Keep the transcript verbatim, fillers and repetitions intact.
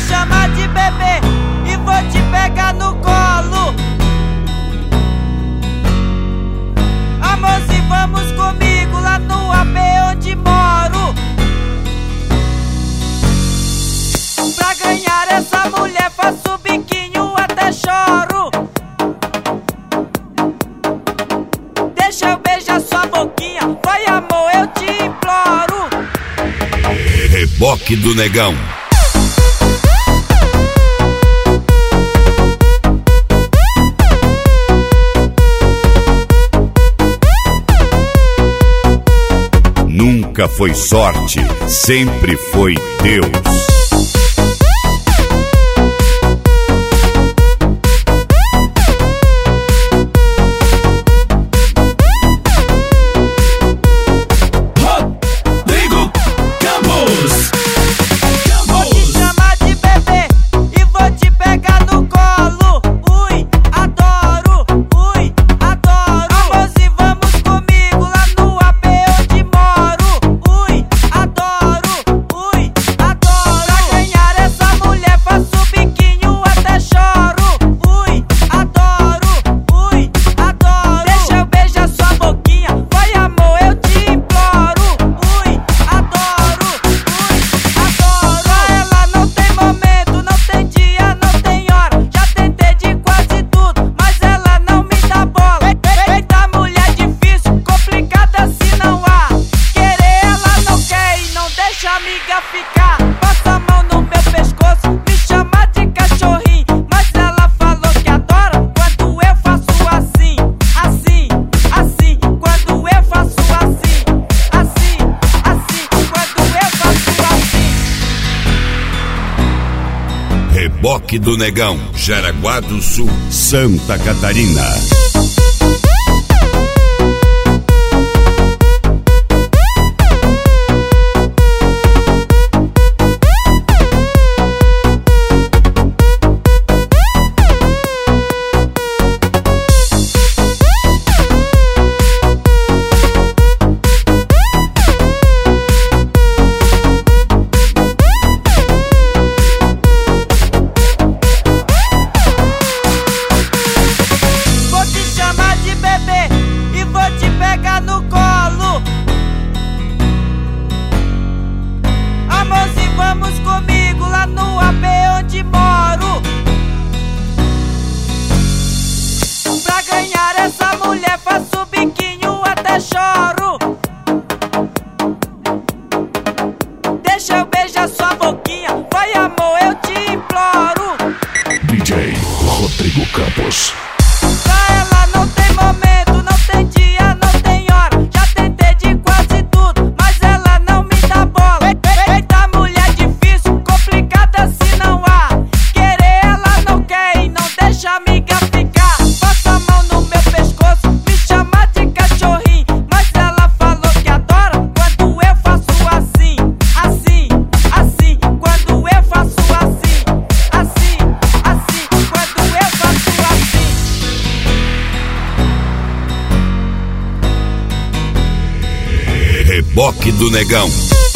chamar de bebê e vou te pegar no colo. Amorzinho, vamos comigo lá no A P onde moro. Pra ganhar essa mulher faço biquinho até choro. Deixa eu beijar sua boquinha, vai amor, eu te imploro. Reboque do Negão. Nunca foi sorte, sempre foi Deus. Ficar, passa a mão no meu pescoço, me chama de cachorrinho, mas ela falou que adora quando eu faço assim, assim, assim, quando eu faço assim, assim, assim, quando eu faço assim. Reboque do Negão, Jaraguá do Sul, Santa Catarina. No colo, amorzinho, vamos comigo lá no A P onde moro. Pra ganhar essa mulher faço biquinho até choro. Deixa eu beijar sua boquinha, vai amor, eu te imploro. D J Rodrigo Campos. Pra ela não tem momento, não tem dia, não tem hora. Já tentei de quase tudo, mas ela não me dá bola. Eita mulher difícil, complicada se não há. Querer ela não quer e não deixa a amiga ficar. Passa a mão no meu pescoço, me chama de cachorrinho, mas ela falou que adora quando eu faço assim, assim, assim, quando eu faço assim, assim, assim, quando eu faço assim. Reboque do Negão.